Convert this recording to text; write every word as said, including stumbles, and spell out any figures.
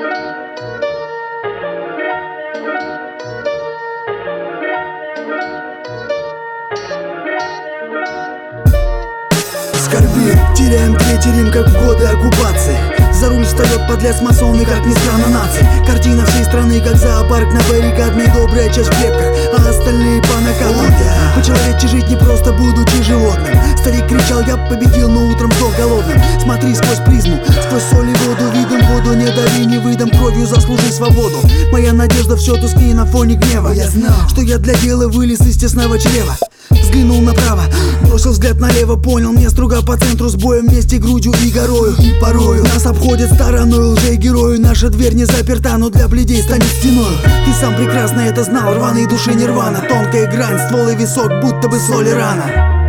Скорби, теряем третий Рим, как в годы оккупации. За руль встает подлец масон и, как ни странно, наций. Картина всей страны, как зоопарк на баррикадной. Добрая часть в клетках, а остальные по накалам. По-человечески жить не просто, будучи животным. Старик кричал, я победил, но утром сдох голодным. Смотри сквозь призму, сквозь соль и воду. Видом воду не дави, не выдам, кровью заслужи свободу. Моя надежда все тускнее на фоне гнева. Я знал, что я для дела вылез из тесного чрева. Взглянул направо, бросил взгляд налево, понял, мне струга по центру с боем, вместе грудью и горою. И порою нас обходят стороной лжеи-герою. Наша дверь не заперта, но для бледей станет стеною. Ты сам прекрасно это знал, рваной души нирвана. Тонкая грань, ствол и висок, будто бы соли рана.